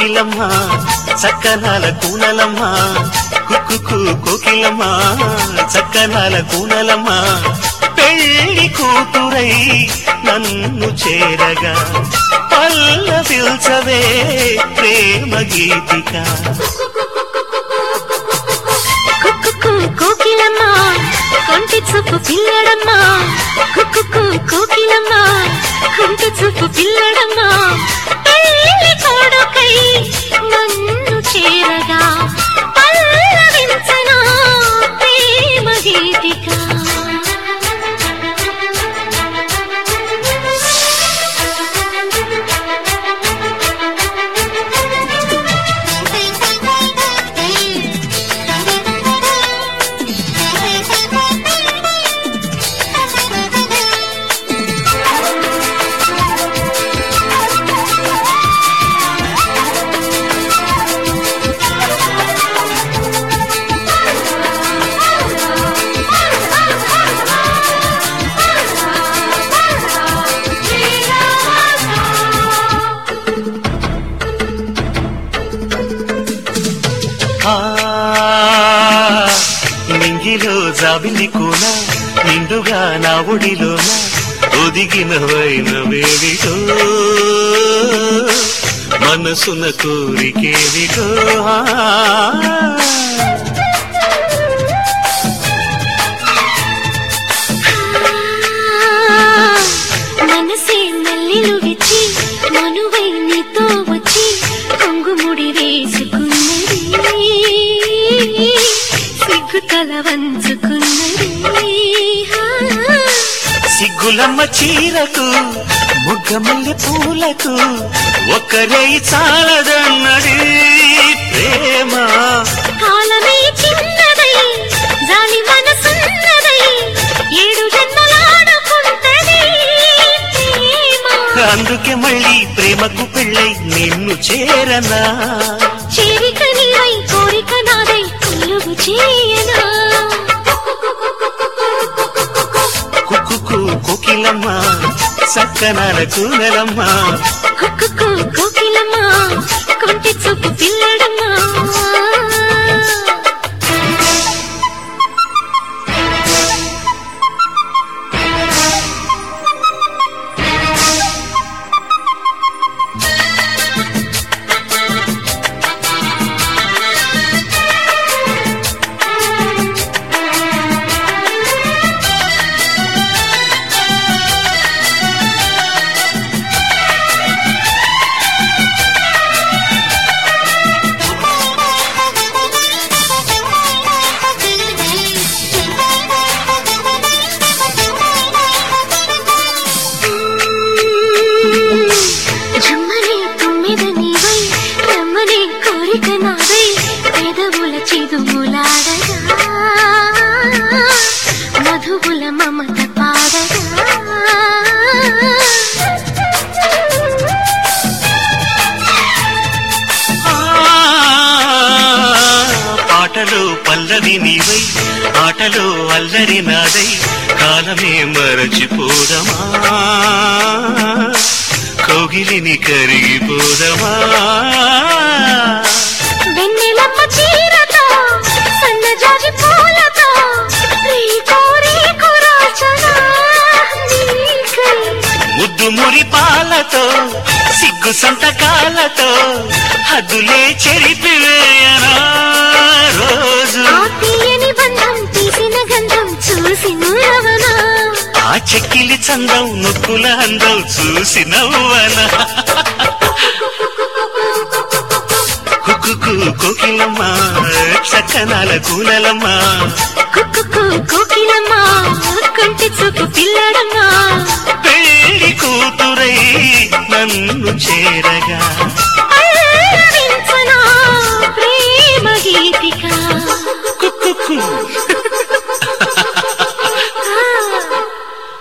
కోకిలమ్మ చక్కనాల కూనలమ్మ కుక్కు కోకిలమ్మ చక్కనాల కూనలమ్మ పెళ్లి కూతురై నన్ను చేరగా పల్లవిల్చవే ప్రేమ గీతిక కోకిలమ్మ కొంటి చూపు పిల్లడమ్మ కుక్కు కోకిలమ్మ కొంటి చూపు పిల్లడమ్మ పెళ్లి కొడుకై నన్ను చేరగా పల్లవించనా ప్రేమ గీతిక నింగిలో జాబిలి కూన నిండుగా నా ఒడిలోన ఒదిగిన వైనవేవిటో మనసున కోరికేవిటో మనసే మల్లెలు విచ్చి మనువై నీతో వచ్చి కొంగుముడి వేసుకున్నది సిగ్గు తల వంచుకున్నది సిగ్గులమ్మ చీరకు మొగ్గమల్లె పూలకు ఒక్కరే చాలదన్నది ప్రేమ కాలమే చిన్నదై జాలి మనసున్నదై ఏడు జన్మలాడుకుంటది ప్రేమ అందుకే మళ్ళీ ప్రేమకు పెళ్ళై నిన్ను చేరనా చేరిక నీవై కోరిక నాదై కొలువు చేయనా కుక్కు కోకిలమ్మ చక్కనాల కూనలమ్మ కుక్కు కోకిలమ్మ కొంటి చూపు పిల్లడమ్మ మధువుల మమత పాడగా పాటలో పల్లవి నీవై ఆటలో అల్లరి నాదై కాలమే మరచిపోదమా కోగిలిని కరిగిపోదమా వెన్నెలమ్మ చీరతో సన్నజాజి పూలతో ముద్దు మురి పాలతో సిగ్గు సంతకాలతో హద్దులే చెరిపివేయనా రోజు తీయని బంధం తీసిన గంధం చూసి నవ్వనా ఆ చెక్కిలి చందం నొక్కుల అందం చూసి నవ్వనా కుక్కు కోకిలమ్మ చక్కనాల కూనలమ్మ కుక్కు కోకిలమ్మ కొంటి చూపు పిల్లడమ్మ పెళ్లి కూతురై నన్ను చేరగా పల్లవించనా